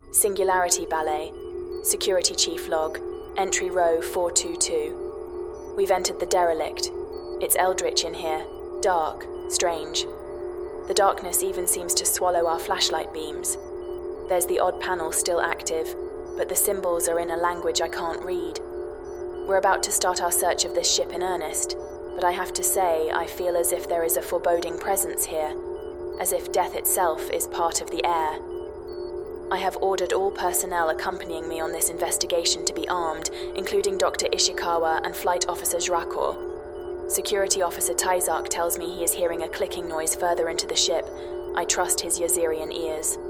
Singularity Ballet. Security Chief log. Entry row 422. We've entered the derelict. It's eldritch in here. Dark. Strange. The darkness even seems to swallow our flashlight beams. There's the odd panel still active, but the symbols are in a language I can't read. We're about to start our search of this ship in earnest, but I have to say I feel as if there is a foreboding presence here, as if death itself is part of the air. I have ordered all personnel accompanying me on this investigation to be armed, including Dr. Ishikawa and Flight Officer Zrakor. Security Officer Taizak tells me he is hearing a clicking noise further into the ship. I trust his Yazirian ears.